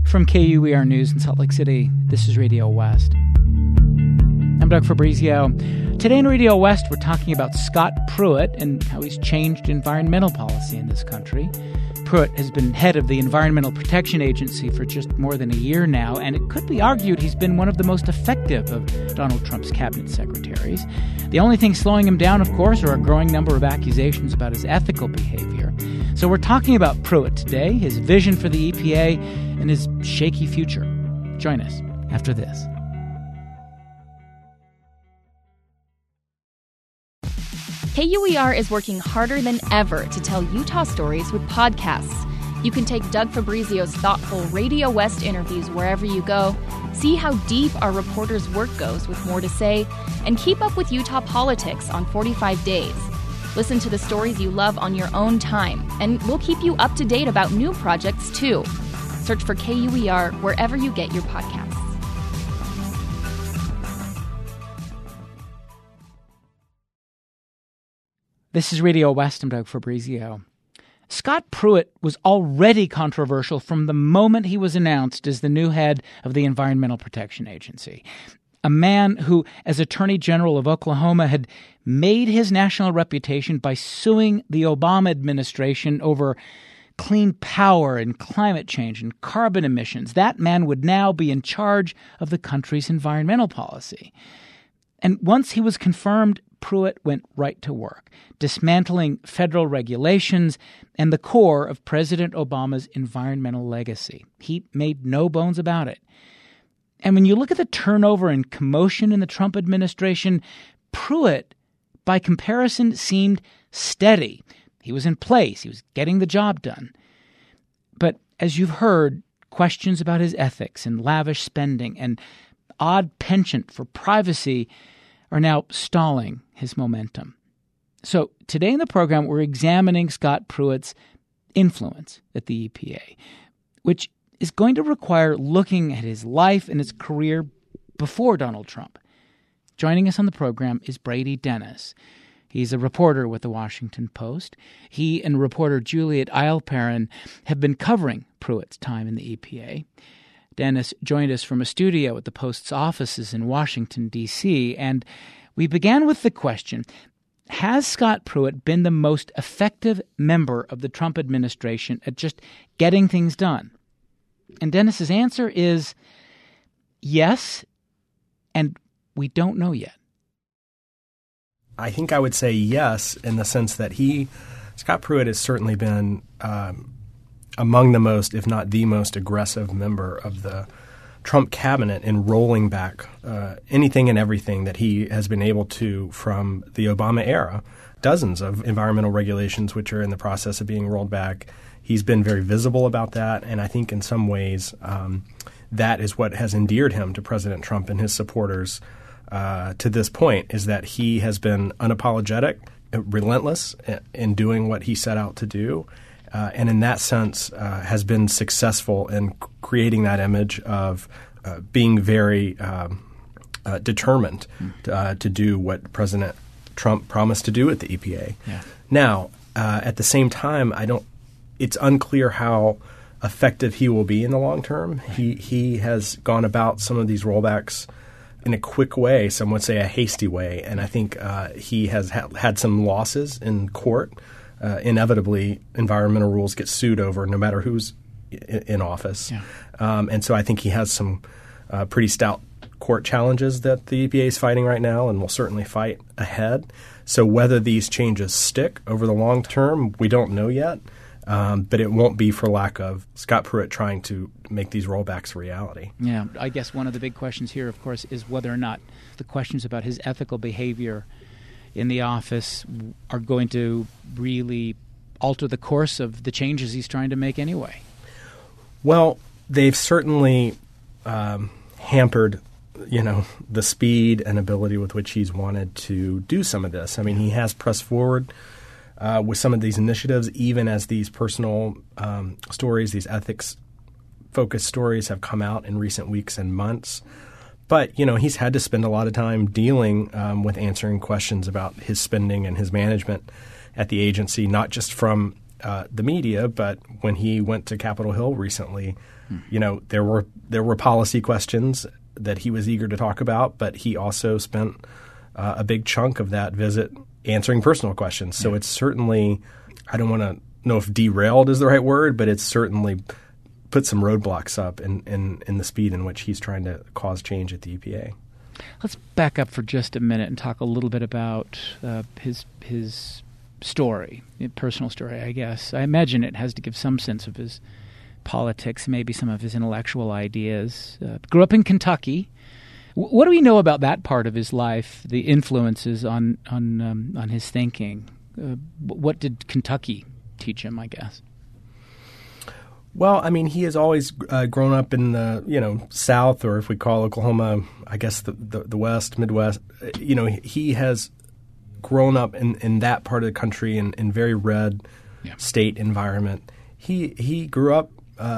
From KUER News in Salt Lake City, this is Radio West. I'm Doug Fabrizio. Today in Radio West, we're talking about Scott Pruitt and how he's changed environmental policy in this country. Pruitt has been head of the Environmental Protection Agency for just more than a year now, and it could be argued he's been one of the most effective of Donald Trump's cabinet secretaries. The only thing slowing him down, of course, are a growing number of accusations about his ethical behavior. So we're talking about Pruitt today, his vision for the EPA, and his shaky future. Join us after this. KUER is working harder than ever to tell Utah stories with podcasts. You can take Doug Fabrizio's thoughtful Radio West interviews wherever you go, see how deep our reporters' work goes with more to say, and keep up with Utah politics on 45 days. Listen to the stories you love on your own time, and we'll keep you up to date about new projects, too. Search for KUER wherever you get your podcasts. This is Radio West. I'm Doug Fabrizio. Scott Pruitt was already controversial from the moment he was announced as the new head of the Environmental Protection Agency. A man who, as Attorney General of Oklahoma, had made his national reputation by suing the Obama administration over clean power and climate change and carbon emissions. That man would now be in charge of the country's environmental policy. And once he was confirmed, Pruitt went right to work, dismantling federal regulations and the core of President Obama's environmental legacy. He made no bones about it. And when you look at the turnover and commotion in the Trump administration, Pruitt, by comparison, seemed steady. He was in place. He was getting the job done. But as you've heard, questions about his ethics and lavish spending and odd penchant for privacy are now stalling his momentum. So today in the program, we're examining Scott Pruitt's influence at the EPA, which is going to require looking at his life and his career before Donald Trump. Joining us on the program is Brady Dennis. He's a reporter with the Washington Post. He and reporter Juliet Eilperin have been covering Pruitt's time in the EPA. Dennis joined us from a studio at the Post's offices in Washington, D.C., and we began with the question, has Scott Pruitt been the most effective member of the Trump administration at just getting things done? And Dennis's answer is yes, and we don't know yet. I think I would say yes, in the sense that Scott Pruitt has certainly been among the most, if not the most aggressive member of the Trump cabinet in rolling back anything and everything that he has been able to from the Obama era. Dozens of environmental regulations which are in the process of being rolled back. He's been very visible about that, and I think in some ways that is what has endeared him to President Trump and his supporters to this point, is that he has been unapologetic, relentless in doing what he set out to do. And in that sense has been successful in creating that image of being very determined to do what President Trump promised to do at the EPA. Yeah. Now, at the same time, it's unclear how effective he will be in the long term. He has gone about some of these rollbacks in a quick way, some would say a hasty way, and I think he has had some losses in court. Inevitably, environmental rules get sued over no matter who's in office. Yeah. And so I think he has some pretty stout court challenges that the EPA is fighting right now and will certainly fight ahead. So whether these changes stick over the long term, we don't know yet. But it won't be for lack of Scott Pruitt trying to make these rollbacks a reality. Yeah, I guess one of the big questions here, of course, is whether or not the questions about his ethical behavior in the office are going to really alter the course of the changes he's trying to make anyway. Well, they've certainly hampered, the speed and ability with which he's wanted to do some of this. I mean, he has pressed forward with some of these initiatives, even as these personal stories, these ethics-focused stories have come out in recent weeks and months. But, he's had to spend a lot of time dealing with answering questions about his spending and his management at the agency, not just from the media, but when he went to Capitol Hill recently, there were policy questions that he was eager to talk about, but he also spent a big chunk of that visit answering personal questions. So it's certainly, I don't want to know if derailed is the right word, but it's certainly put some roadblocks up in the speed in which he's trying to cause change at the EPA. Let's back up for just a minute and talk a little bit about his story, personal story, I guess. I imagine it has to give some sense of his politics, maybe some of his intellectual ideas. Grew up in Kentucky. What do we know about that part of his life, the influences on his thinking? What did Kentucky teach him, I guess? Well, I mean, he has always grown up in the South, or if we call Oklahoma, I guess the West, Midwest. He has grown up in that part of the country in very red state environment. He grew up,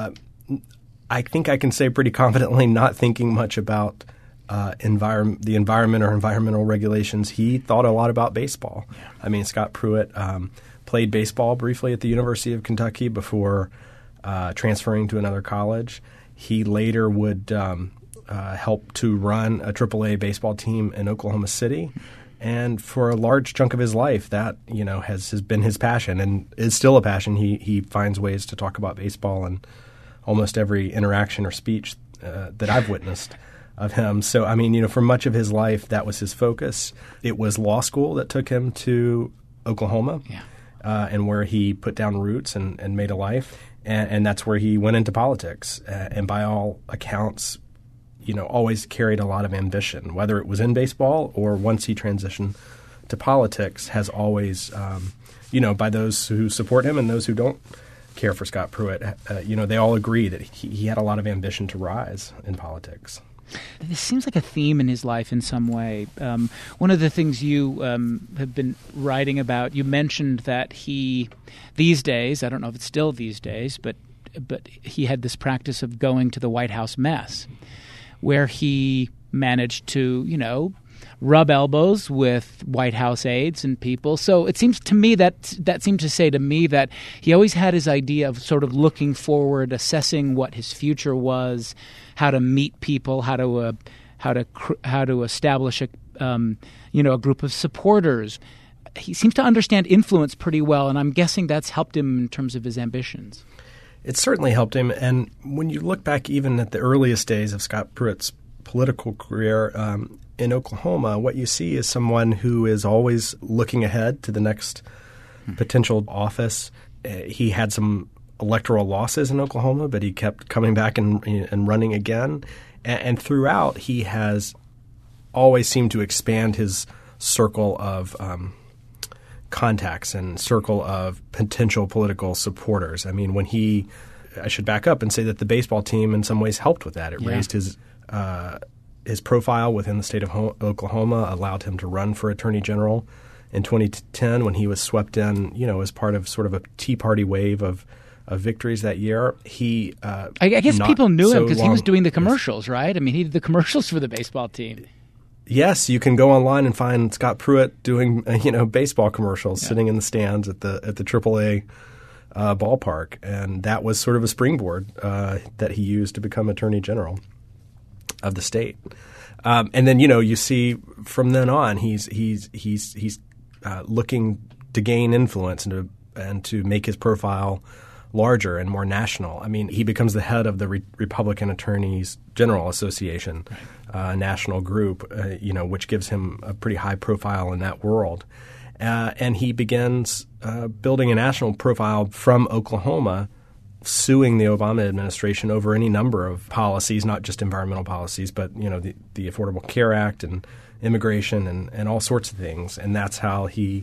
I think I can say pretty confidently, not thinking much about the environment or environmental regulations. He thought a lot about baseball. Yeah. I mean, Scott Pruitt played baseball briefly at the University of Kentucky before transferring to another college. He later would help to run a AAA baseball team in Oklahoma City. And for a large chunk of his life, that has been his passion and is still a passion. He finds ways to talk about baseball in almost every interaction or speech that I've witnessed of him. So, I mean, for much of his life, that was his focus. It was law school that took him to Oklahoma, and where he put down roots and made a life. And that's where he went into politics. And by all accounts, always carried a lot of ambition, whether it was in baseball or once he transitioned to politics, has always, by those who support him and those who don't care for Scott Pruitt, they all agree that he had a lot of ambition to rise in politics. This seems like a theme in his life in some way. One of the things you have been writing about, you mentioned that he, these days, I don't know if it's still these days, but he had this practice of going to the White House mess, where he managed to, rub elbows with White House aides and people. So it seems to me that seemed to say to me that he always had his idea of sort of looking forward, assessing what his future was, how to meet people, how to establish a group of supporters. He seems to understand influence pretty well, and I'm guessing that's helped him in terms of his ambitions. It certainly helped him. And when you look back even at the earliest days of Scott Pruitt's political career in Oklahoma, what you see is someone who is always looking ahead to the next potential office. He had some electoral losses in Oklahoma, but he kept coming back and running again. And throughout, he has always seemed to expand his circle of contacts and circle of potential political supporters. I mean, I should back up and say that the baseball team in some ways helped with that. It raised his profile within the state of Oklahoma, allowed him to run for attorney general in 2010 when he was swept in, as part of sort of a Tea Party wave of victories that year. I guess people knew him because he was doing the commercials, right? I mean, he did the commercials for the baseball team. Yes, you can go online and find Scott Pruitt doing baseball commercials, sitting in the stands at the AAA ballpark, and that was sort of a springboard that he used to become Attorney General of the state. And then you see from then on he's looking to gain influence and to make his profile larger and more national. I mean, he becomes the head of the Republican Attorneys General Association, national group, which gives him a pretty high profile in that world. And he begins building a national profile from Oklahoma, suing the Obama administration over any number of policies, not just environmental policies, but the Affordable Care Act and immigration and all sorts of things. And that's how he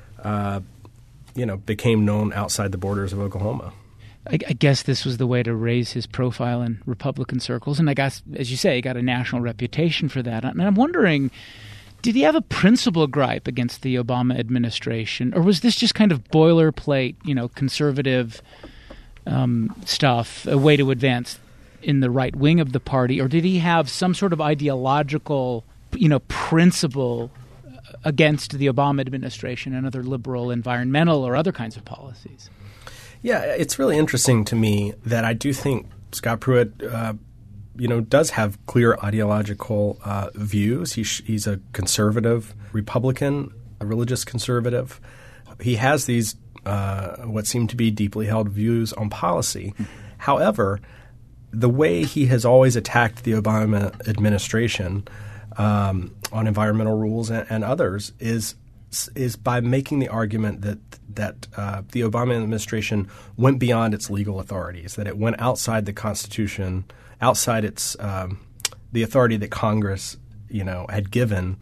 became known outside the borders of Oklahoma. I guess this was the way to raise his profile in Republican circles. And I guess, as you say, he got a national reputation for that. And I'm wondering, did he have a principal gripe against the Obama administration? Or was this just kind of boilerplate, conservative stuff, a way to advance in the right wing of the party? Or did he have some sort of ideological, principle against the Obama administration and other liberal environmental or other kinds of policies? Yeah, it's really interesting to me that I do think Scott Pruitt, does have clear ideological views. He's a conservative Republican, a religious conservative. He has these what seem to be deeply held views on policy. However, the way he has always attacked the Obama administration on environmental rules and others is by making the argument that the Obama administration went beyond its legal authorities, that it went outside the Constitution, outside its the authority that Congress had given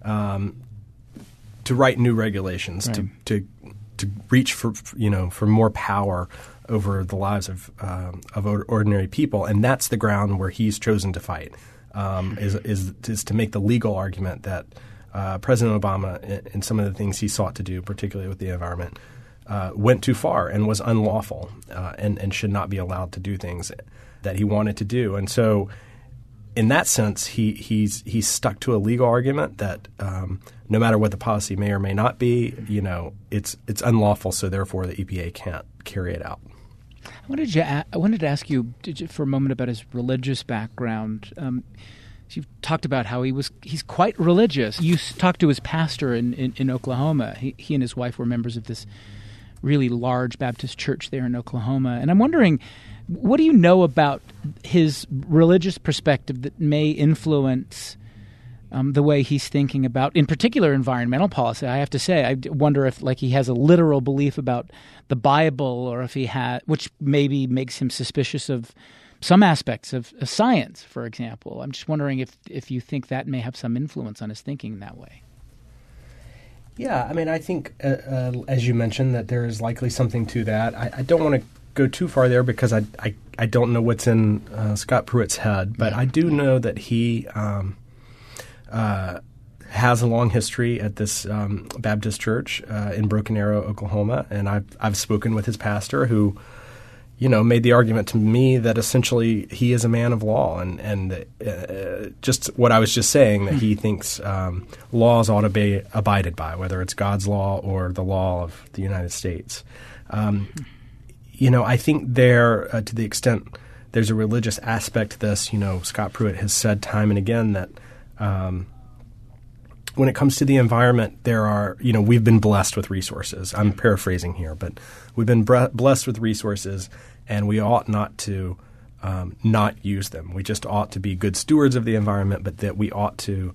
to write new regulations, right, to reach for more power over the lives of ordinary people, and that's the ground where he's chosen to fight. Is to make the legal argument that President Obama, in some of the things he sought to do, particularly with the environment, went too far and was unlawful and should not be allowed to do things that he wanted to do. And so in that sense, he's stuck to a legal argument that no matter what the policy may or may not be, it's unlawful, so therefore the EPA can't carry it out. I wanted to ask you for a moment about his religious background. You've talked about how he's quite religious. You talked to his pastor in Oklahoma. He and his wife were members of this really large Baptist church there in Oklahoma. And I'm wondering, what do you know about his religious perspective that may influence the way he's thinking about, in particular, environmental policy? I have to say, I wonder if he has a literal belief about the Bible, or if he had, which maybe makes him suspicious of some aspects of science, for example. I'm just wondering if you think that may have some influence on his thinking in that way. Yeah, I mean, I think, as you mentioned, that there is likely something to that. I don't want to go too far there because I don't know what's in Scott Pruitt's head, but I do know that he has a long history at this Baptist church in Broken Arrow, Oklahoma, and I've spoken with his pastor, who made the argument to me that essentially he is a man of law, and just what I was just saying, that he thinks laws ought to be abided by, whether it's God's law or the law of the United States. I think to the extent there's a religious aspect to this, Scott Pruitt has said time and again that when it comes to the environment, we've been blessed with resources. I'm paraphrasing here, but we've been blessed with resources, and we ought not to not use them. We just ought to be good stewards of the environment, but that we ought to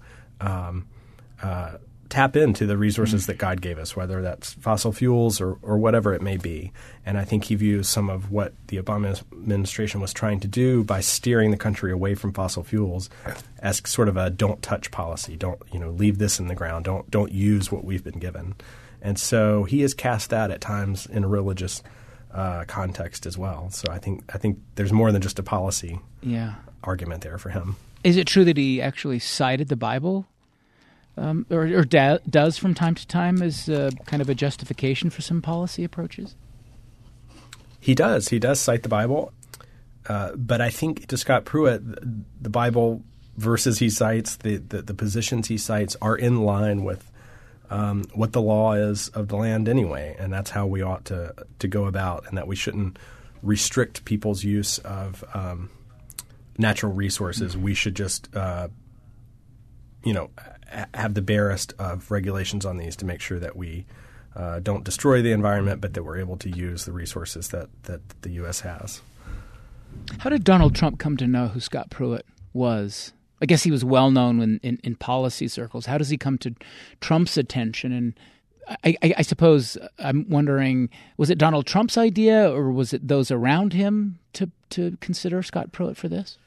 tap into the resources that God gave us, whether that's fossil fuels or whatever it may be. And I think he views some of what the Obama administration was trying to do by steering the country away from fossil fuels as sort of a don't touch policy. Don't leave this in the ground. Don't use what we've been given. And so he has cast that at times in a religious context as well. So I think there's more than just a policy argument there for him. Is it true that he actually cited the Bible? Or does from time to time as kind of a justification for some policy approaches? He does. He does cite the Bible. But I think to Scott Pruitt, the Bible verses he cites, the positions he cites are in line with what the law is of the land anyway. And that's how we ought to go about, and that we shouldn't restrict people's use of natural resources. Mm-hmm. We should just have the barest of regulations on these to make sure that we don't destroy the environment, but that we're able to use the resources that the U.S. has. How did Donald Trump come to know who Scott Pruitt was? I guess he was well known in policy circles. How does he come to Trump's attention? And I suppose I'm wondering, was it Donald Trump's idea, or was it those around him to consider Scott Pruitt for this?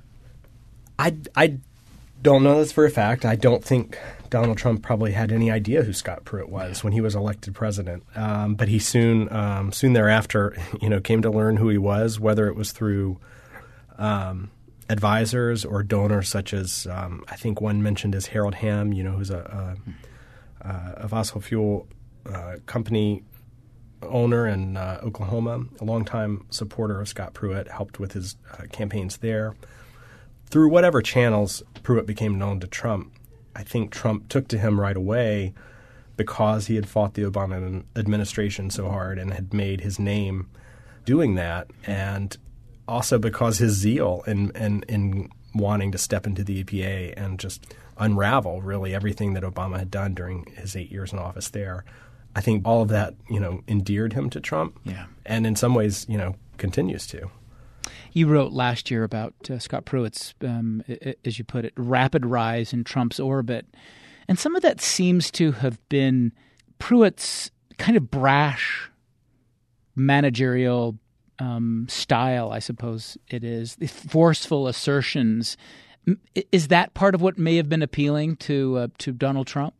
I don't know this for a fact. I don't think Donald Trump probably had any idea who Scott Pruitt was when he was elected president. But he soon thereafter, came to learn who he was, whether it was through advisors or donors such as I think one mentioned is Harold Hamm, who's a fossil fuel company owner in Oklahoma, a longtime supporter of Scott Pruitt, helped with his campaigns there. Through whatever channels Pruitt became known to Trump, I think Trump took to him right away because he had fought the Obama administration so hard and had made his name doing that, and also because his zeal in wanting to step into the EPA and just unravel really everything that Obama had done during his 8 years in office there. I think all of that, endeared him to Trump, and in some ways, continues to. You wrote last year about Scott Pruitt's, as you put it, rapid rise in Trump's orbit. And some of that seems to have been Pruitt's kind of brash managerial style, I suppose it is, the forceful assertions. Is that part of what may have been appealing to Donald Trump?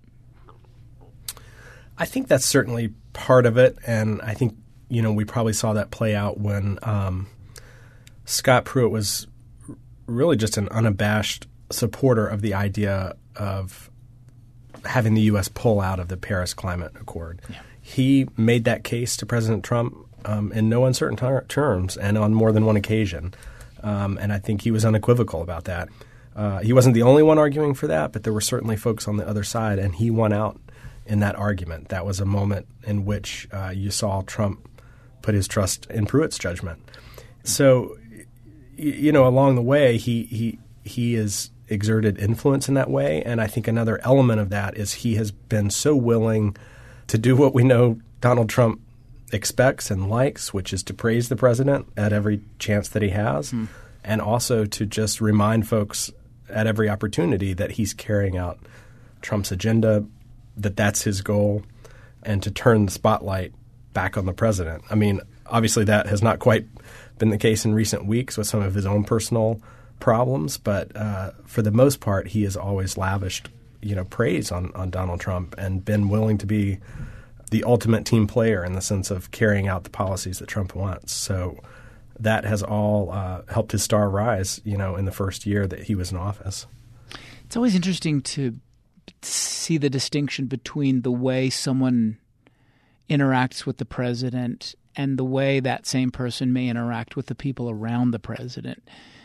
I think that's certainly part of it, and I think we probably saw that play out when Scott Pruitt was really just an unabashed supporter of the idea of having the U.S. pull out of the Paris Climate Accord. Yeah. He made that case to President Trump in no uncertain terms and on more than one occasion, and I think he was unequivocal about that. He wasn't the only one arguing for that, but there were certainly folks on the other side, and he won out in that argument. That was a moment in which you saw Trump put his trust in Pruitt's judgment. So, along the way, he has exerted influence in that way, and I think another element of that is he has been so willing to do what we know Donald Trump expects and likes, which is to praise the president at every chance that he has, and also to just remind folks at every opportunity that he's carrying out Trump's agenda, that that's his goal, and to turn the spotlight back on the president. I mean, obviously that has not quite been the case in recent weeks with some of his own personal problems, but for the most part, he has always lavished, praise on Donald Trump and been willing to be the ultimate team player in the sense of carrying out the policies that Trump wants. So that has all helped his star rise, in the first year that he was in office. It's always interesting to see the distinction between the way someone interacts with the president and the way that same person may interact with the people around the president.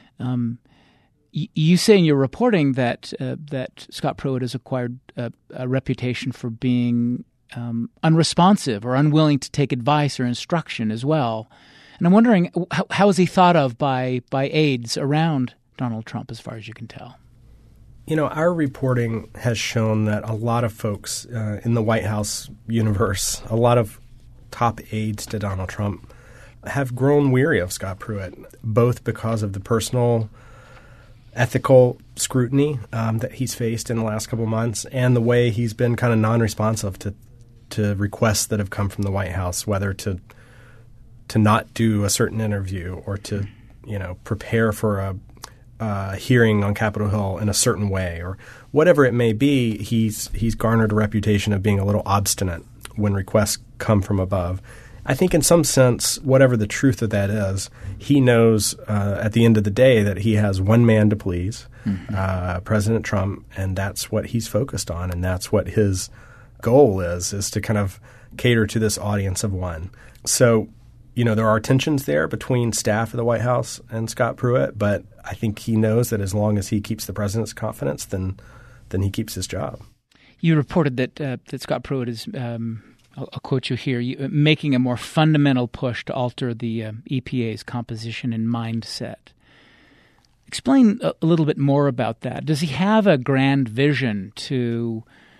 You say in your reporting that Scott Pruitt has acquired a reputation for being unresponsive or unwilling to take advice or instruction as well. And I'm wondering, how is he thought of by aides around Donald Trump, as far as you can tell? Our reporting has shown that a lot of folks in the White House universe, a lot of top aides to Donald Trump, have grown weary of Scott Pruitt, both because of the personal ethical scrutiny that he's faced in the last couple of months and the way he's been kind of non-responsive to requests that have come from the White House, whether to not do a certain interview or to prepare for a hearing on Capitol Hill in a certain way, or whatever it may be. He's garnered a reputation of being a little obstinate when requests come from above. I think in some sense, whatever the truth of that is, he knows at the end of the day that he has one man to please, President Trump, and that's what he's focused on, and that's what his goal is to kind of cater to this audience of one. So, there are tensions there between staff of the White House and Scott Pruitt, but I think he knows that as long as he keeps the president's confidence, then he keeps his job. You reported that Scott Pruitt is, I'll quote you here, making a more fundamental push to alter the EPA's composition and mindset. Explain a little bit more about that. Does he have a grand vision to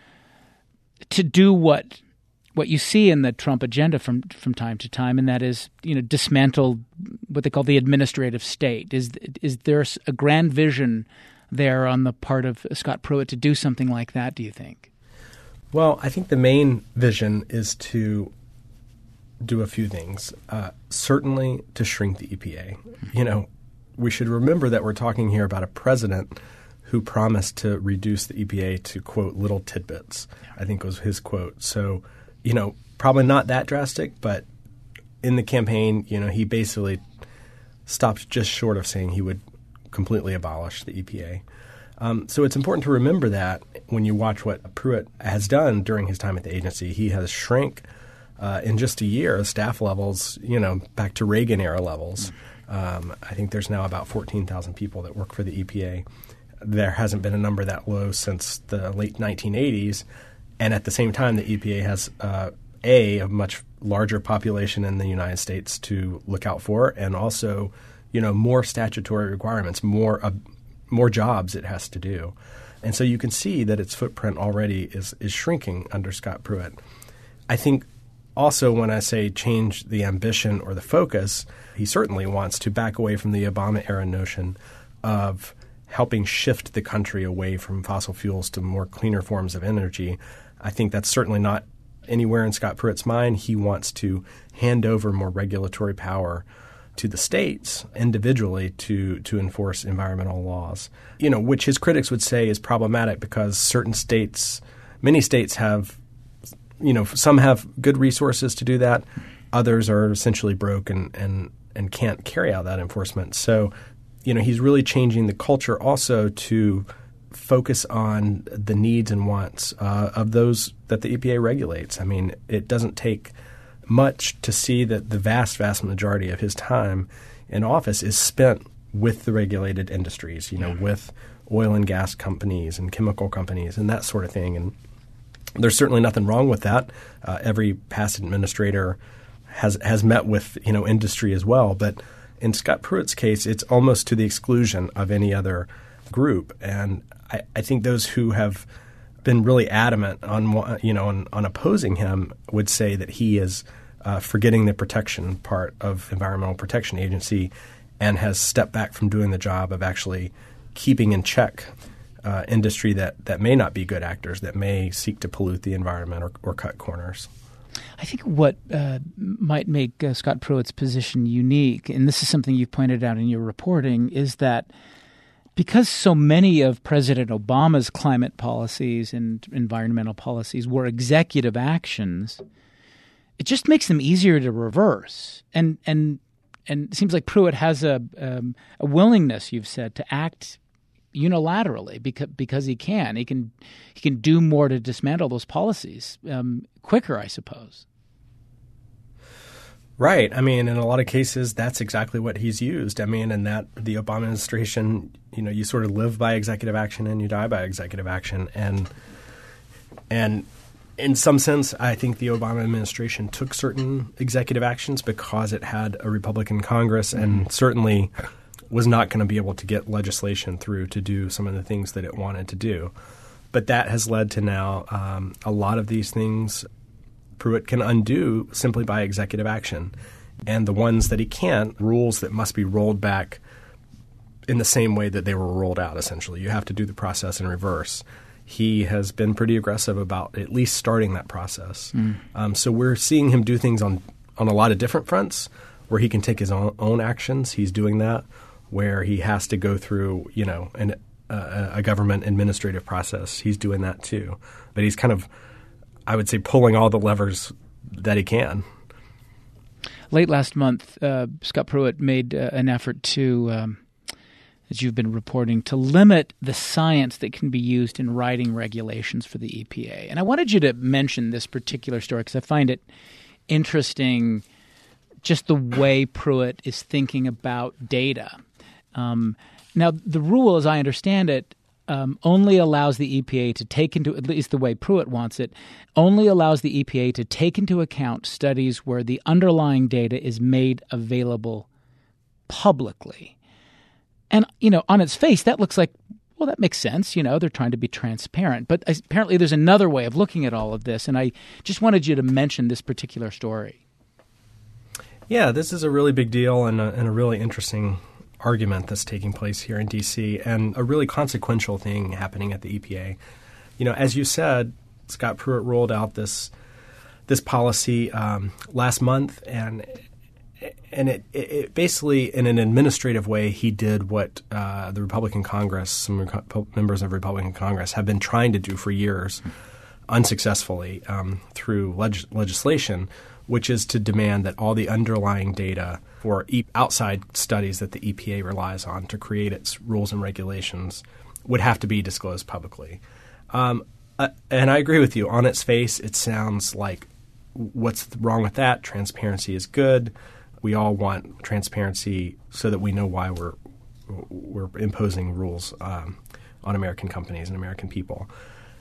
do what you see in the Trump agenda from time to time, and that is, dismantle what they call the administrative state? Is there a grand vision there on the part of Scott Pruitt to do something like that, do you think? Well, I think the main vision is to do a few things. Certainly to shrink the EPA. We should remember that we're talking here about a president who promised to reduce the EPA to, quote, little tidbits, I think was his quote. So, probably not that drastic, but in the campaign, he basically stopped just short of saying he would completely abolish the EPA. So it's important to remember that when you watch what Pruitt has done during his time at the agency. He has shrank in just a year staff levels, back to Reagan-era levels. I think there's now about 14,000 people that work for the EPA. There hasn't been a number that low since the late 1980s. And at the same time, the EPA has a much larger population in the United States to look out for, and also, more statutory requirements, more jobs it has to do. And so you can see that its footprint already is shrinking under Scott Pruitt. I think also when I say change the ambition or the focus, he certainly wants to back away from the Obama-era notion of helping shift the country away from fossil fuels to more cleaner forms of energy. I think that's certainly not anywhere in Scott Pruitt's mind. He wants to hand over more regulatory power to the states individually to enforce environmental laws, which his critics would say is problematic because many states have, some have good resources to do that. Others are essentially broke and can't carry out that enforcement. So, he's really changing the culture also to focus on the needs and wants of those that the EPA regulates. I mean, it doesn't take much to see that the vast, vast majority of his time in office is spent with the regulated industries, with oil and gas companies and chemical companies and that sort of thing. And there's certainly nothing wrong with that. Every past administrator has met with, industry as well. But in Scott Pruitt's case, it's almost to the exclusion of any other group. And I think those who have been really adamant on opposing him would say that he is forgetting the protection part of Environmental Protection Agency and has stepped back from doing the job of actually keeping in check industry that may not be good actors, that may seek to pollute the environment or cut corners. I think what might make Scott Pruitt's position unique, and this is something you've pointed out in your reporting, is that because so many of President Obama's climate policies and environmental policies were executive actions, it just makes them easier to reverse. And it seems like Pruitt has a willingness, you've said, to act unilaterally because he can. He can do more to dismantle those policies quicker, I suppose. Right. I mean, in a lot of cases, that's exactly what he's used. I mean, and that the Obama administration, you sort of live by executive action and you die by executive action. And in some sense, I think the Obama administration took certain executive actions because it had a Republican Congress and certainly was not going to be able to get legislation through to do some of the things that it wanted to do. But that has led to now a lot of these things Pruitt can undo simply by executive action. And the ones that he can't, rules that must be rolled back in the same way that they were rolled out, essentially. You have to do the process in reverse. He has been pretty aggressive about at least starting that process. So we're seeing him do things on a lot of different fronts where he can take his own actions. He's doing that. Where he has to go through, a government administrative process. He's doing that too. But he's kind of, I would say, pulling all the levers that he can. Late last month, Scott Pruitt made an effort to, as you've been reporting, to limit the science that can be used in writing regulations for the EPA. And I wanted you to mention this particular story because I find it interesting, just the way Pruitt is thinking about data. Now, the rule, as I understand it, only allows the EPA to take into, at least the way Pruitt wants it, only allows the EPA to take into account studies where the underlying data is made available publicly. And, on its face, that looks like, well, that makes sense. They're trying to be transparent. But apparently there's another way of looking at all of this. And I just wanted you to mention this particular story. Yeah, this is a really big deal and a really interesting argument that's taking place here in D.C. and a really consequential thing happening at the EPA. As you said, Scott Pruitt rolled out this policy last month, and it basically, in an administrative way, he did what the Republican Congress, some members of Republican Congress have been trying to do for years, unsuccessfully through legislation, which is to demand that all the underlying data for outside studies that the EPA relies on to create its rules and regulations would have to be disclosed publicly. And I agree with you. On its face, it sounds like what's wrong with that? Transparency is good. We all want transparency so that we know why we're imposing rules on American companies and American people.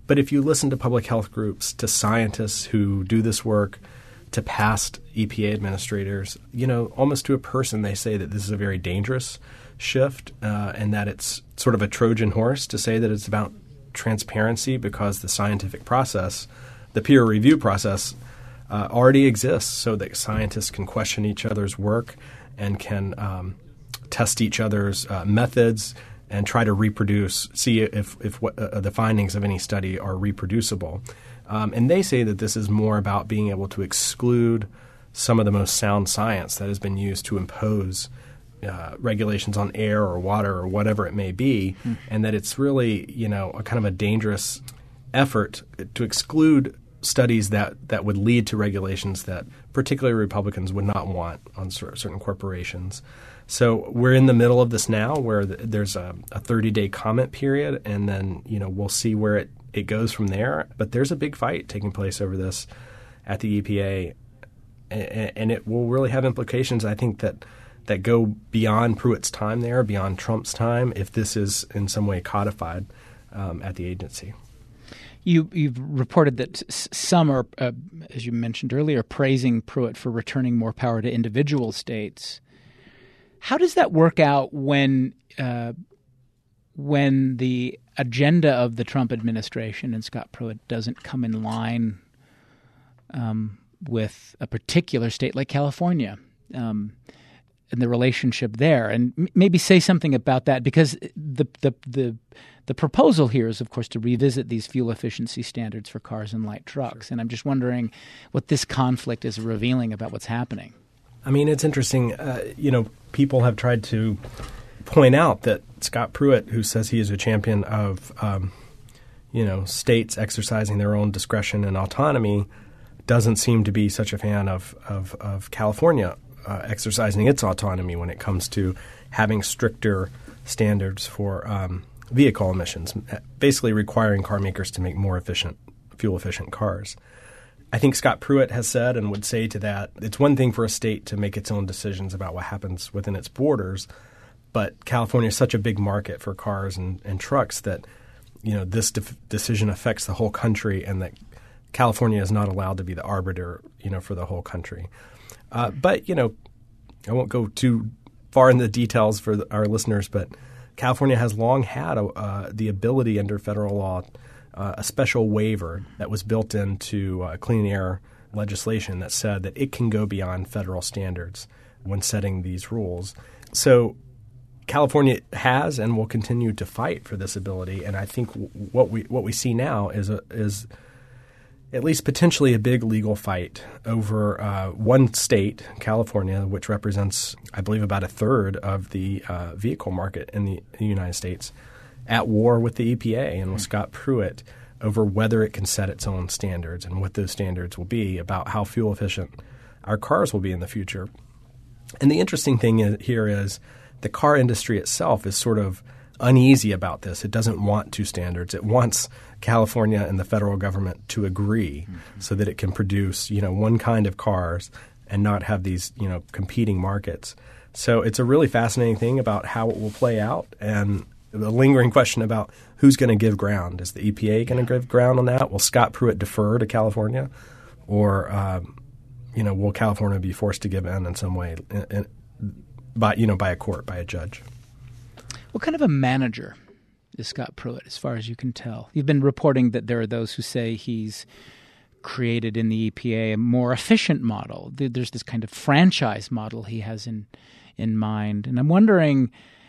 But if you listen to public health groups, to scientists who do this work, to past EPA administrators, almost to a person, they say that this is a very dangerous shift and that it's sort of a Trojan horse to say that it's about transparency because the scientific process, the peer review process, already exists so that scientists can question each other's work and can test each other's methods and try to reproduce, see if what, the findings of any study are reproducible. And they say that this is more about being able to exclude some of the most sound science that has been used to impose regulations on air or water or whatever it may be, and that it's really, a kind of a dangerous effort to exclude studies that would lead to regulations that particularly Republicans would not want on certain corporations. So we're in the middle of this now where there's a 30-day comment period, and then, we'll see where it goes from there. But there's a big fight taking place over this at the EPA, and it will really have implications, I think, that go beyond Pruitt's time there, beyond Trump's time, if this is in some way codified at the agency. You've reported that some are, as you mentioned earlier, praising Pruitt for returning more power to individual states. How does that work out when the agenda of the Trump administration and Scott Pruitt doesn't come in line with a particular state like California and the relationship there? And maybe say something about that, because the proposal here is, of course, to revisit these fuel efficiency standards for cars and light trucks. And I'm just wondering what this conflict is revealing about what's happening. I mean, it's interesting. People have tried to point out that Scott Pruitt, who says he is a champion of, states exercising their own discretion and autonomy, doesn't seem to be such a fan of California exercising its autonomy when it comes to having stricter standards for vehicle emissions, basically requiring car makers to make more fuel-efficient cars. I think Scott Pruitt has said and would say to that, it's one thing for a state to make its own decisions about what happens within its borders, but California is such a big market for cars and trucks that this decision affects the whole country, and that California is not allowed to be the arbiter for the whole country. But I won't go too far in the details for our listeners, but California has long had the ability under federal law, a special waiver that was built into clean air legislation that said that it can go beyond federal standards when setting these rules. So California has and will continue to fight for this ability, and I think what we see now is at least potentially a big legal fight over one state, California, which represents, I believe, about a third of the vehicle market in the United States, at war with the EPA and with Scott Pruitt over whether it can set its own standards and what those standards will be about how fuel efficient our cars will be in the future. And the interesting thing here is the car industry itself is sort of uneasy about this. It doesn't want two standards. It wants California and the federal government to agree so that it can produce, one kind of cars and not have these, competing markets. So it's a really fascinating thing about how it will play out, and the lingering question about who's going to give ground. Is the EPA going to give ground on that? Will Scott Pruitt defer to California? Or, will California be forced to give in some way by a court, by a judge? What kind of a manager is Scott Pruitt, as far as you can tell? You've been reporting that there are those who say he's created in the EPA a more efficient model. There's this kind of franchise model he has in mind. And I'm wondering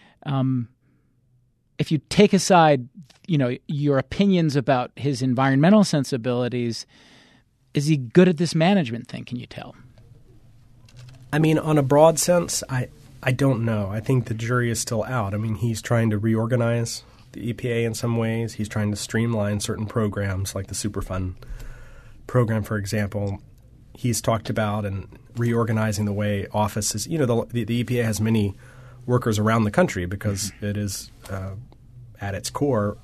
if you take aside, your opinions about his environmental sensibilities, is he good at this management thing, can you tell? I mean, on a broad sense, I don't know. I think the jury is still out. I mean, he's trying to reorganize the EPA in some ways. He's trying to streamline certain programs like the Superfund program, for example. He's talked about and reorganizing the way offices – the EPA has many workers around the country because it is at its core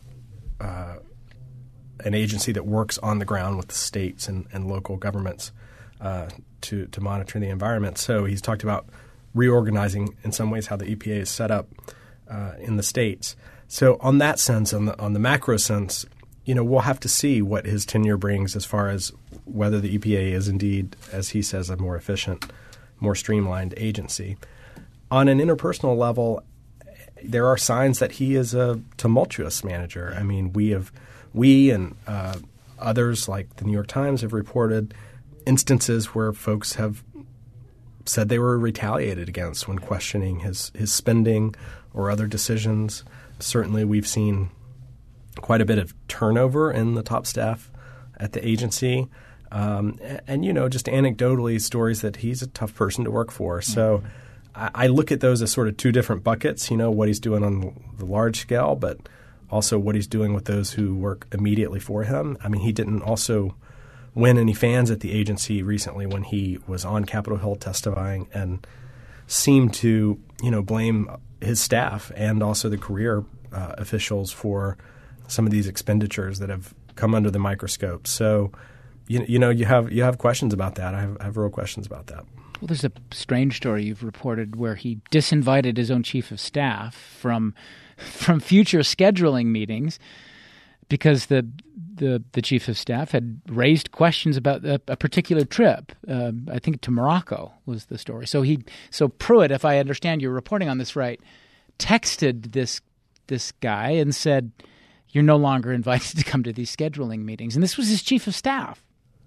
an agency that works on the ground with the states and local governments to monitor the environment. So he's talked about reorganizing in some ways how the EPA is set up in the states. So on that sense, on the macro sense, we'll have to see what his tenure brings as far as whether the EPA is indeed, as he says, a more efficient, more streamlined agency. On an interpersonal level, there are signs that he is a tumultuous manager. I mean, we and others like the New York Times have reported instances where folks have said they were retaliated against when questioning his spending or other decisions. Certainly, we've seen quite a bit of turnover in the top staff at the agency. And just anecdotally, stories that he's a tough person to work for. So I look at those as sort of two different buckets, what he's doing on the large scale, but also what he's doing with those who work immediately for him. I mean, he didn't also win any fans at the agency recently when he was on Capitol Hill testifying and seemed to, blame his staff and also the career officials for some of these expenditures that have come under the microscope. So, you have questions about that. I have real questions about that. Well, there's a strange story you've reported where he disinvited his own chief of staff from future scheduling meetings because the chief of staff had raised questions about a particular trip. I think to Morocco was the story. So Pruitt, if I understand your reporting on this right, texted this guy and said, "You're no longer invited to come to these scheduling meetings," and this was his chief of staff.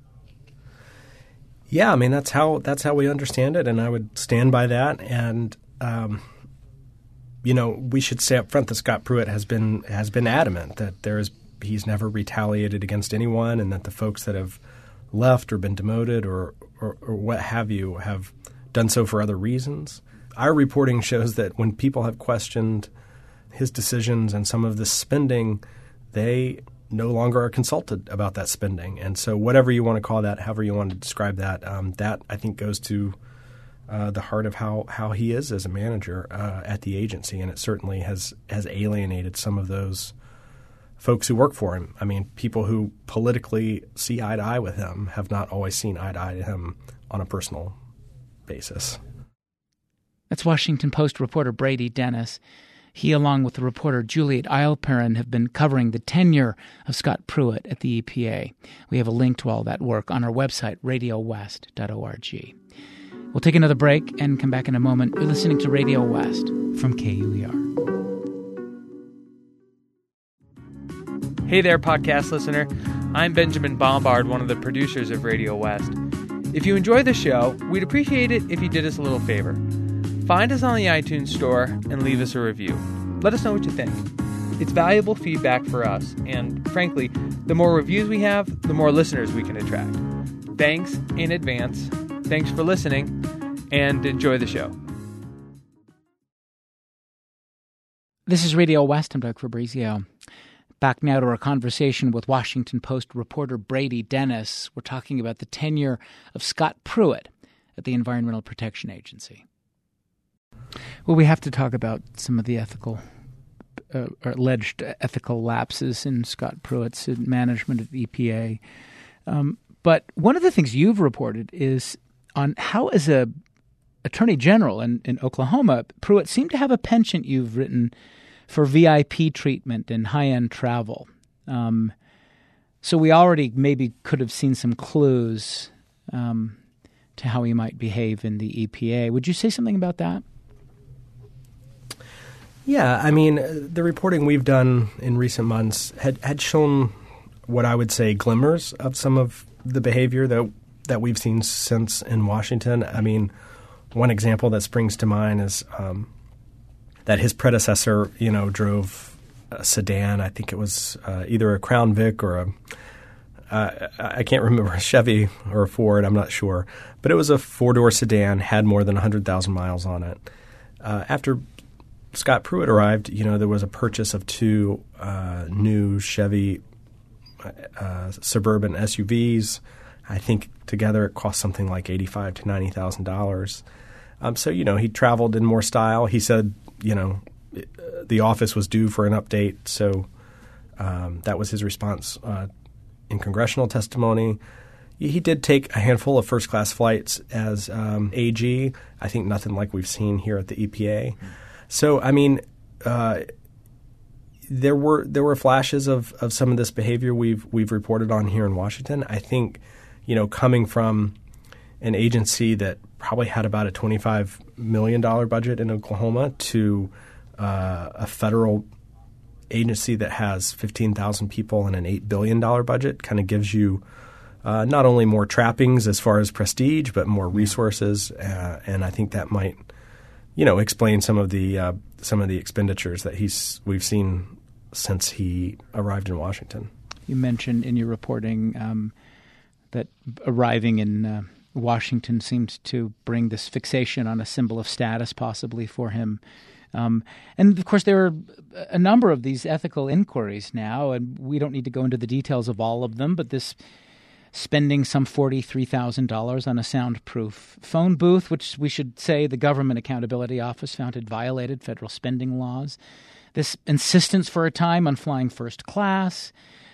Yeah, I mean that's how we understand it, and I would stand by that. And we should say up front that Scott Pruitt has been adamant that he's never retaliated against anyone, and that the folks that have left or been demoted or what have you have done so for other reasons. Our reporting shows that when people have questioned his decisions and some of the spending, they no longer are consulted about that spending. And so whatever you want to call that, however you want to describe that, that I think goes to the heart of how he is as a manager at the agency. And it certainly has alienated some of those folks who work for him. I mean, people who politically see eye to eye with him have not always seen eye to eye to him on a personal basis. That's Washington Post reporter Brady Dennis. He, along with the reporter Juliet Eilperin, have been covering the tenure of Scott Pruitt at the EPA. We have a link to all that work on our website, radiowest.org. We'll take another break and come back in a moment. You're listening to Radio West from KUER. Hey there, podcast listener. I'm Benjamin Bombard, one of the producers of Radio West. If you enjoy the show, we'd appreciate it if you did us a little favor. Find us on the iTunes Store and leave us a review. Let us know what you think. It's valuable feedback for us, and frankly, the more reviews we have, the more listeners we can attract. Thanks in advance. Thanks for listening, and enjoy the show. This is Radio West. I'm Doug Fabrizio. Back now to our conversation with Washington Post reporter Brady Dennis. We're talking about the tenure of Scott Pruitt at the Environmental Protection Agency. Well, we have to talk about some of the ethical or alleged ethical lapses in Scott Pruitt's management of EPA. But one of the things you've reported is on how, as a attorney general in Oklahoma, Pruitt seemed to have a penchant, you've written, for VIP treatment and high-end travel. So we already maybe could have seen some clues to how he might behave in the EPA. Would you say something about that? Yeah, I mean, the reporting we've done in recent months had shown what I would say glimmers of some of the behavior that we've seen since in Washington. I mean, one example that springs to mind is that his predecessor, drove a sedan. I think it was either a Crown Vic or I can't remember, a Chevy or a Ford. I'm not sure. But it was a four-door sedan, had more than 100,000 miles on it. After Scott Pruitt arrived, there was a purchase of two new Chevy Suburban SUVs. I think together it cost something like $85,000 to $90,000. So, he traveled in more style. He said, the office was due for an update. So that was his response in congressional testimony. He did take a handful of first-class flights as AG. I think nothing like we've seen here at the EPA. So, I mean, there were flashes of some of this behavior we've reported on here in Washington. I think, coming from an agency that probably had about a $25 million budget in Oklahoma to a federal agency that has 15,000 people and an $8 billion budget kind of gives you not only more trappings as far as prestige, but more resources. And I think that might, explain some of the expenditures that we've seen since he arrived in Washington. You mentioned in your reporting that arriving in Washington seemed to bring this fixation on a symbol of status possibly for him. And, of course, there are a number of these ethical inquiries now, and we don't need to go into the details of all of them, but this spending some $43,000 on a soundproof phone booth, which we should say the Government Accountability Office found had violated federal spending laws, this insistence for a time on flying first class,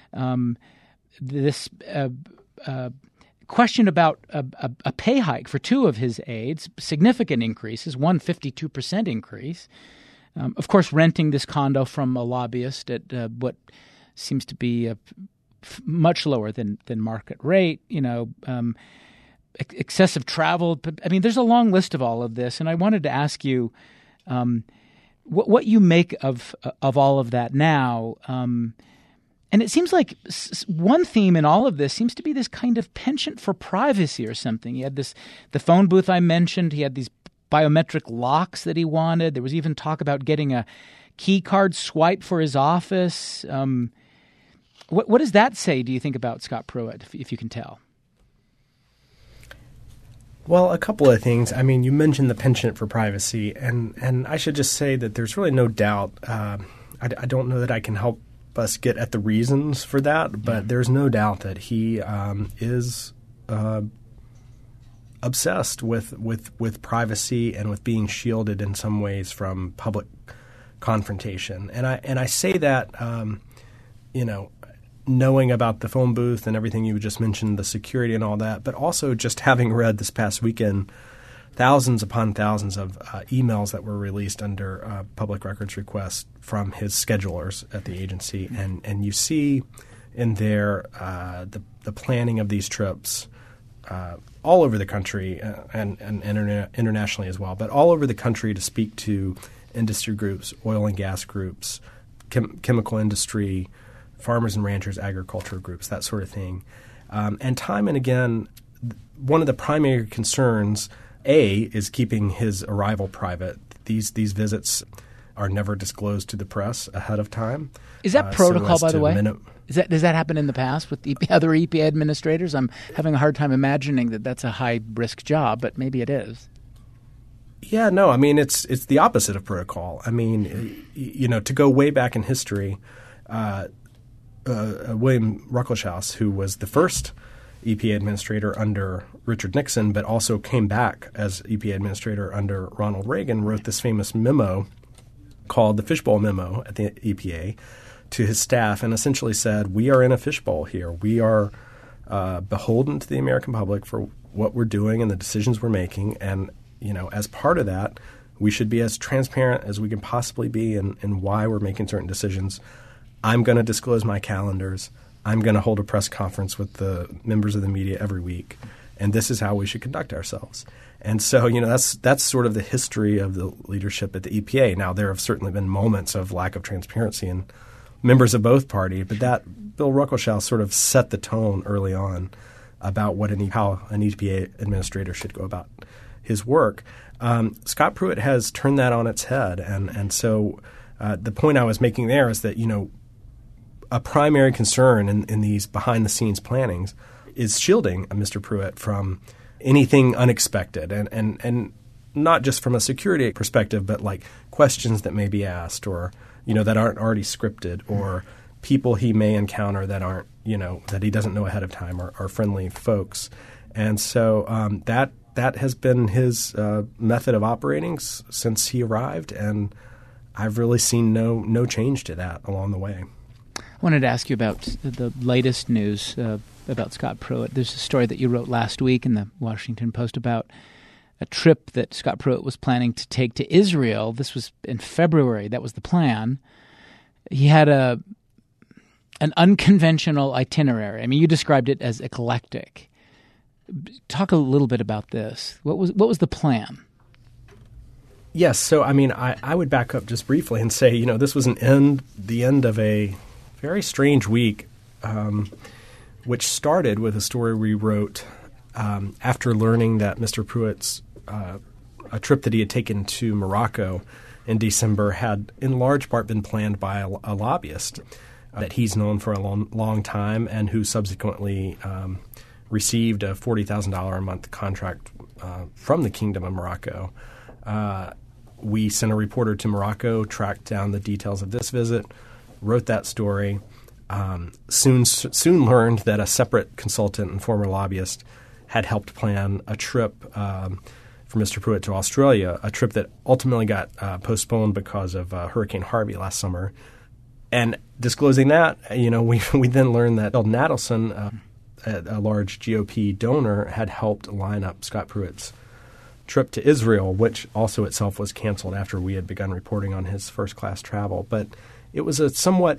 this question about a pay hike for two of his aides, significant increases, one 52% increase. Of course, renting this condo from a lobbyist at what seems to be much lower than market rate, excessive travel. But, there's a long list of all of this, and I wanted to ask you what you make of all of that now. And it seems like one theme in all of this seems to be this kind of penchant for privacy or something. He had the phone booth I mentioned. He had these biometric locks that he wanted. There was even talk about getting a key card swipe for his office. What does that say, do you think, about Scott Pruitt, if you can tell? Well, a couple of things. You mentioned the penchant for privacy, and I should just say that there's really no doubt. I don't know that I can help us get at the reasons for that, but there's no doubt that he is obsessed with privacy and with being shielded in some ways from public confrontation. And I say that knowing about the phone booth and everything you just mentioned, the security and all that, but also just having read this past weekend thousands upon thousands of emails that were released under public records requests from his schedulers at the agency. And you see in there the planning of these trips all over the country and internationally as well, but all over the country to speak to industry groups, oil and gas groups, chemical industry, farmers and ranchers, agriculture groups, that sort of thing. And time and again, one of the primary concerns is keeping his arrival private. These visits are never disclosed to the press ahead of time. Is that protocol, by the way? Does that happen in the past with other EPA administrators? I'm having a hard time imagining that that's a high-risk job, but maybe it is. Yeah, no, it's the opposite of protocol. To go way back in history, William Ruckelshaus, who was the first EPA administrator under Richard Nixon, but also came back as EPA administrator under Ronald Reagan, wrote this famous memo called the Fishbowl Memo at the EPA to his staff and essentially said, we are in a fishbowl here. We are beholden to the American public for what we're doing and the decisions we're making. And, as part of that, we should be as transparent as we can possibly be in why we're making certain decisions. I'm going to disclose my calendars. I'm going to hold a press conference with the members of the media every week, and this is how we should conduct ourselves. And so, that's sort of the history of the leadership at the EPA. Now, there have certainly been moments of lack of transparency in members of both parties, but that Bill Ruckelshaus sort of set the tone early on about how an EPA administrator should go about his work. Scott Pruitt has turned that on its head, and so the point I was making there is that, a primary concern in these behind-the-scenes plannings is shielding Mr. Pruitt from anything unexpected, and not just from a security perspective, but like questions that may be asked or, that aren't already scripted, or people he may encounter that aren't, that he doesn't know ahead of time are friendly folks. And so that has been his method of operating since he arrived, and I've really seen no change to that along the way. I wanted to ask you about the latest news about Scott Pruitt. There's a story that you wrote last week in the Washington Post about a trip that Scott Pruitt was planning to take to Israel. This was in February. That was the plan. he had an unconventional itinerary. I mean, you described it as eclectic. Talk a little bit about this. What was the plan? Yes. So, I mean, I would back up just briefly and say, this was the end of a very strange week, which started with a story we wrote after learning that Mr. Pruitt's a trip that he had taken to Morocco in December had in large part been planned by a lobbyist that he's known for a long time and who subsequently received a $40,000 a month contract from the Kingdom of Morocco. We sent a reporter to Morocco, tracked down the details of this visit, wrote that story, soon learned that a separate consultant and former lobbyist had helped plan a trip for Mr. Pruitt to Australia, a trip that ultimately got postponed because of Hurricane Harvey last summer. And disclosing that, we then learned that Sheldon Adelson, a large GOP donor, had helped line up Scott Pruitt's trip to Israel, which also itself was canceled after we had begun reporting on his first-class travel. But it was a somewhat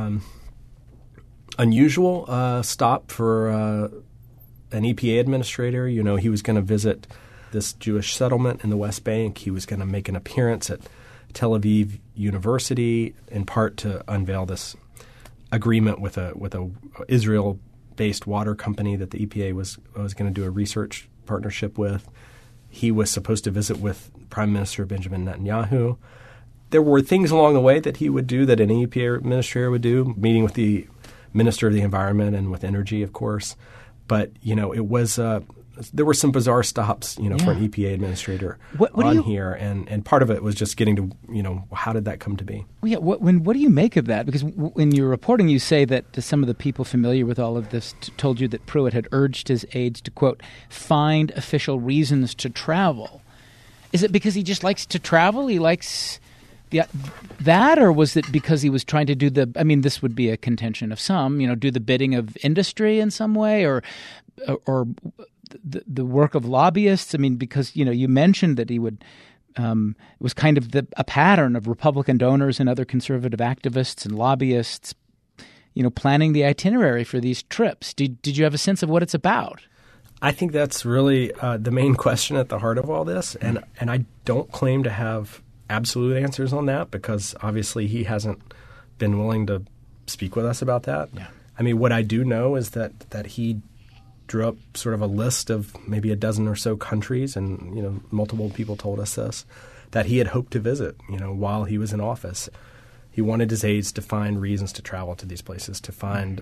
unusual stop for an EPA administrator. He was going to visit this Jewish settlement in the West Bank. He was going to make an appearance at Tel Aviv University, in part to unveil this agreement with a Israel-based water company that the EPA was going to do a research partnership with. He was supposed to visit with Prime Minister Benjamin Netanyahu. There were things along the way that he would do that an EPA administrator would do, meeting with the Minister of the Environment and with Energy, of course. But, it was there were some bizarre stops, for an EPA administrator here. And part of it was just getting to, how did that come to be? Well, yeah. What do you make of that? Because in your reporting, you say that some of the people familiar with all of this told you that Pruitt had urged his aides to, quote, find official reasons to travel. Is it because he just likes to travel? He likes that, or was it because he was trying to do this would be a contention of some, do the bidding of industry in some way, or the work of lobbyists? I mean, because, you mentioned that he would it was kind of a pattern of Republican donors and other conservative activists and lobbyists, planning the itinerary for these trips. Did you have a sense of what it's about? I think that's really the main question at the heart of all this. And I don't claim to have absolute answers on that because obviously he hasn't been willing to speak with us about that. Yeah. I mean, what I do know is that he drew up sort of a list of maybe a dozen or so countries, and multiple people told us this, that he had hoped to visit while he was in office. He wanted his aides to find reasons to travel to these places, to find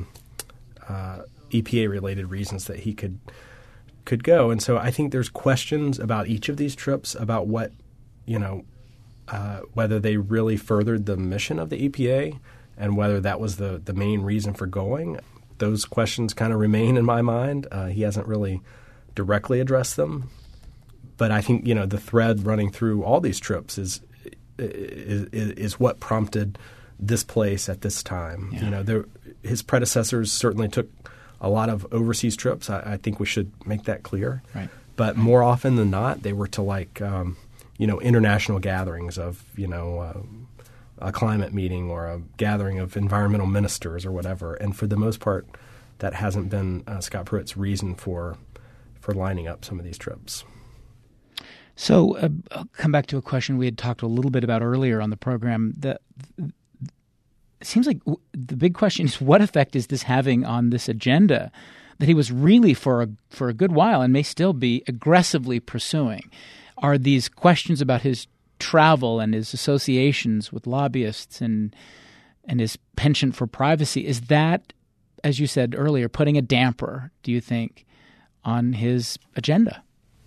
EPA-related reasons that he could go. And so I think there's questions about each of these trips about what whether they really furthered the mission of the EPA and whether that was the main reason for going. Those questions kind of remain in my mind. He hasn't really directly addressed them. But I think, the thread running through all these trips is what prompted this place at this time. Yeah. His predecessors certainly took a lot of overseas trips. I think we should make that clear. Right. But more often than not, they were to international gatherings of, a climate meeting or a gathering of environmental ministers or whatever. And for the most part, that hasn't been Scott Pruitt's reason for lining up some of these trips. So I'll come back to a question we had talked a little bit about earlier on the program. It seems like the big question is, what effect is this having on this agenda that he was really for a good while and may still be aggressively pursuing? Are these questions about his travel and his associations with lobbyists and his penchant for privacy, is that, as you said earlier, putting a damper, do you think, on his agenda?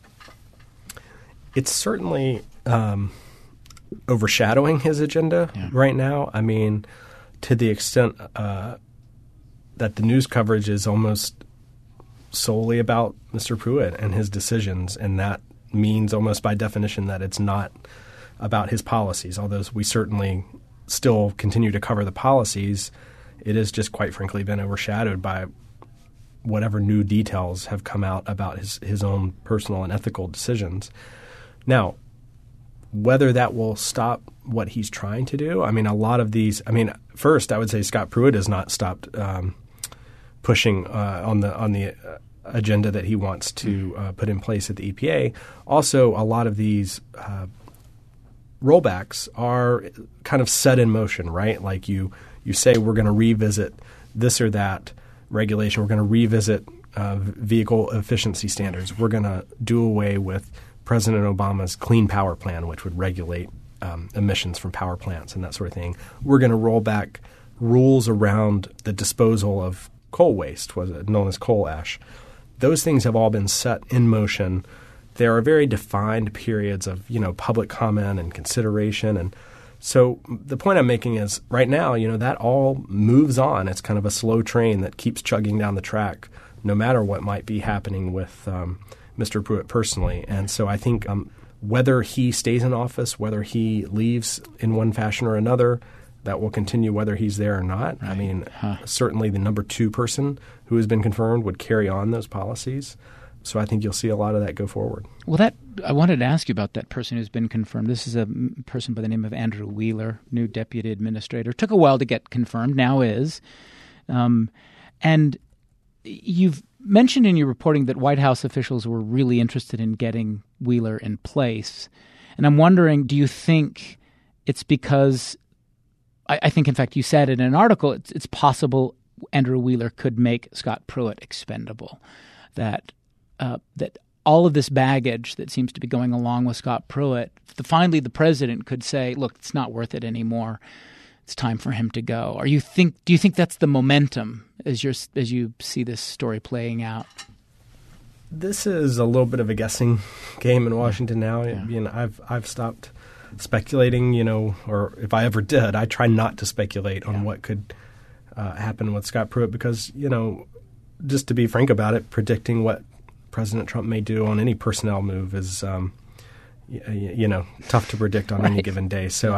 It's certainly overshadowing his agenda right now. I mean, to the extent that the news coverage is almost solely about Mr. Pruitt and his decisions, and that means almost by definition that it's not about his policies. Although we certainly still continue to cover the policies, it has just quite frankly been overshadowed by whatever new details have come out about his own personal and ethical decisions. Now, Whether that will stop what he's trying to do, I mean, a lot of these. I mean, first, I would say Scott Pruitt has not stopped pushing on the agenda that he wants to put in place at the EPA. Also, a lot of these rollbacks are kind of set in motion, right? Like you say, we're going to revisit this or that regulation. We're going to revisit vehicle efficiency standards. We're going to do away with President Obama's Clean Power Plan, which would regulate emissions from power plants and that sort of thing. We're going to roll back rules around the disposal of coal waste, known as coal ash. Those things have all been set in motion. There are very defined periods of, public comment and consideration. And so the point I'm making is right now, that all moves on. It's kind of a slow train that keeps chugging down the track no matter what might be happening with Mr. Pruitt personally. And so I think whether he stays in office, whether he leaves in one fashion or another, that will continue whether he's there or not. Right. I mean, certainly the number 2 person who has been confirmed would carry on those policies. So I think you'll see a lot of that go forward. Well, I wanted to ask you about that person who's been confirmed. This is a person by the name of Andrew Wheeler, new deputy administrator. Took a while to get confirmed, now is. And you've mentioned in your reporting that White House officials were really interested in getting Wheeler in place. And I'm wondering, do you think it's because I think, in fact, you said in an article, it's possible Andrew Wheeler could make Scott Pruitt expendable, that all of this baggage that seems to be going along with Scott Pruitt, finally the president could say, look, it's not worth it anymore. It's time for him to go. Do you think that's the momentum as you see this story playing out? This is a little bit of a guessing game in Washington now. Yeah. I've stopped speculating, or if I ever did, I try not to speculate on what could happen with Scott Pruitt because, just to be frank about it, predicting what President Trump may do on any personnel move is, tough to predict on any given day. So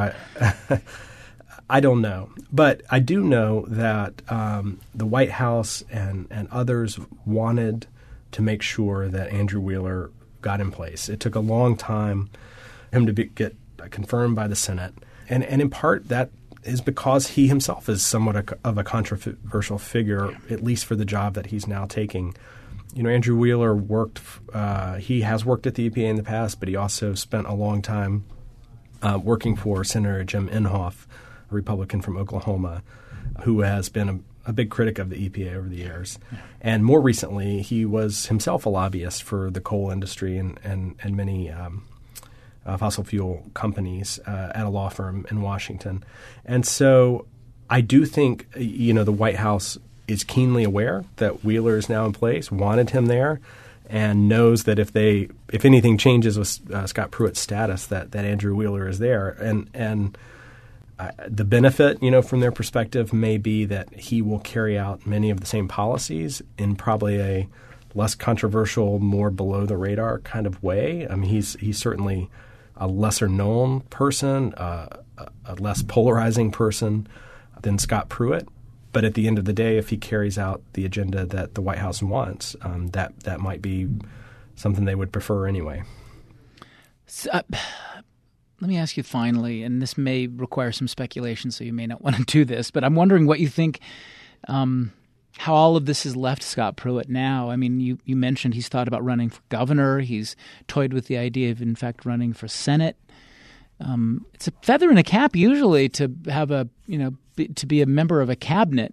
I don't know. But I do know that the White House and others wanted to make sure that Andrew Wheeler got in place. It took a long time for him to get confirmed by the Senate. And in part, that is because he himself is somewhat of a controversial figure, at least for the job that he's now taking. Andrew Wheeler he has worked at the EPA in the past, but he also spent a long time working for Senator Jim Inhofe, a Republican from Oklahoma, who has been a big critic of the EPA over the years. Yeah. And more recently, he was himself a lobbyist for the coal industry and many fossil fuel companies at a law firm in Washington. And so I do think, the White House is keenly aware that Wheeler is now in place, wanted him there, and knows that if anything changes with Scott Pruitt's status, that Andrew Wheeler is there. And the benefit, from their perspective may be that he will carry out many of the same policies in probably a less controversial, more below the radar kind of way. I mean, he's certainly a lesser known person, a less polarizing person than Scott Pruitt. But at the end of the day, if he carries out the agenda that the White House wants, that might be something they would prefer anyway. So, let me ask you finally, and this may require some speculation, so you may not want to do this, but I'm wondering what you think, how all of this has left Scott Pruitt now. I mean, you mentioned he's thought about running for governor. He's toyed with the idea of, in fact, running for Senate. It's a feather in a cap usually to have to be a member of a cabinet.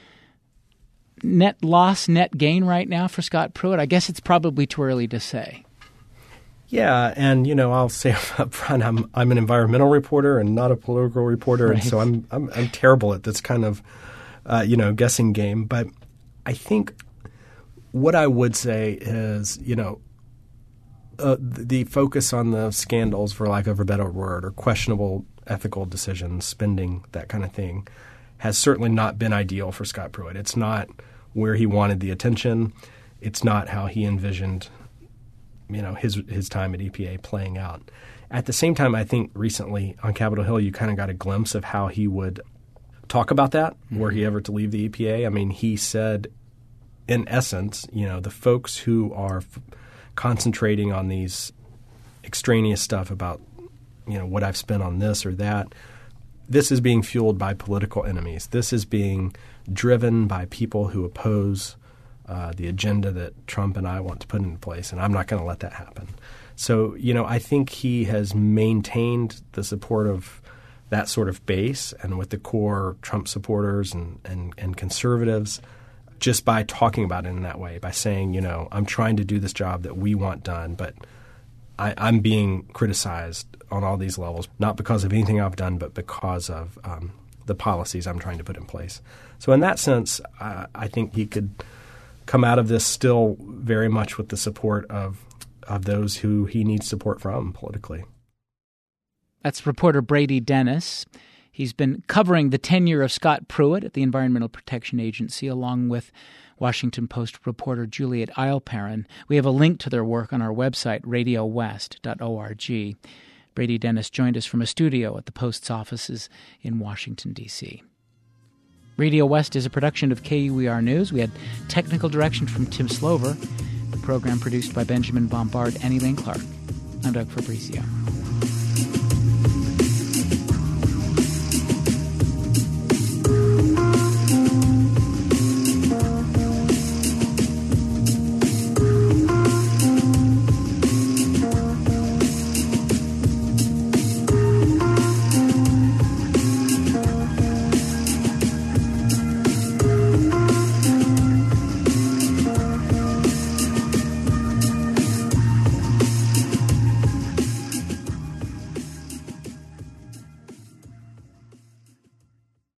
Net loss, net gain right now for Scott Pruitt? I guess it's probably too early to say. Yeah, and I'll say up front, I'm an environmental reporter and not a political reporter, right. And so I'm terrible at this kind of guessing game. But I think what I would say is the focus on the scandals, for lack of a better word, or questionable ethical decisions, spending, that kind of thing, has certainly not been ideal for Scott Pruitt. It's not where he wanted the attention. It's not how he envisioned his time at EPA playing out. At the same time, I think recently on Capitol Hill, you kind of got a glimpse of how he would talk about that, were he ever to leave the EPA. I mean, he said, in essence, the folks who are concentrating on these extraneous stuff about what I've spent on this or that. This is being fueled by political enemies. This is being driven by people who oppose the agenda that Trump and I want to put into place, and I'm not going to let that happen. So, I think he has maintained the support of that sort of base and with the core Trump supporters and conservatives just by talking about it in that way, by saying, I'm trying to do this job that we want done, but I'm being criticized on all these levels, not because of anything I've done, but because of the policies I'm trying to put in place. So in that sense, I think he could come out of this still very much with the support of those who he needs support from politically. That's reporter Brady Dennis. He's been covering the tenure of Scott Pruitt at the Environmental Protection Agency along with Washington Post reporter Juliet Eilperin. We have a link to their work on our website, radiowest.org. Brady Dennis joined us from a studio at the Post's offices in Washington, D.C. Radio West is a production of KUER News. We had technical direction from Tim Slover. The program produced by Benjamin Bombard and Elaine Clark. I'm Doug Fabrizio.